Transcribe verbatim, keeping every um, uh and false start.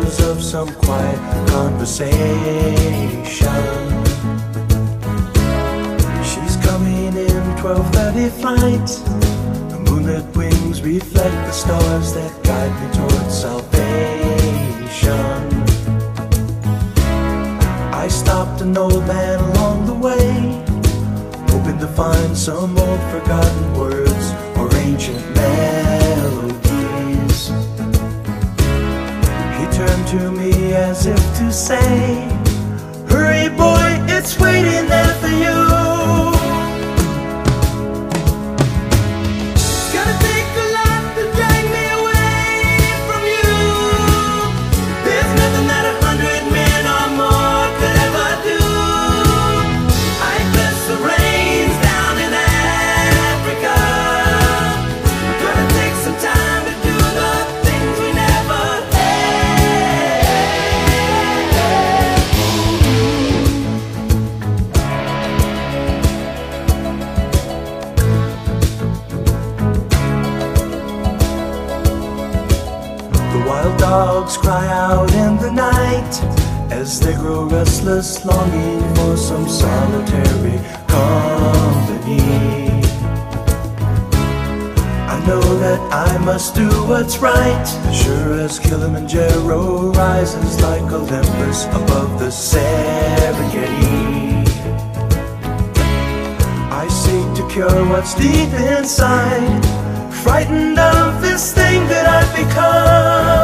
echoes of some quiet conversation. She's coming in twelve thirty flight. The moonlit wings reflect the stars that guide me towards salvation. I stopped an old man along the way, hoping to find some old forgotten words or ancient melodies. He turned to me as if to say, "Hurry boy, it's waiting there for you." Wild dogs cry out in the night as they grow restless, longing for some solitary company. I know that I must do what's right, sure as Kilimanjaro rises like Olympus above the Serengeti. I seek to cure what's deep inside, frightened of this thing that I've become.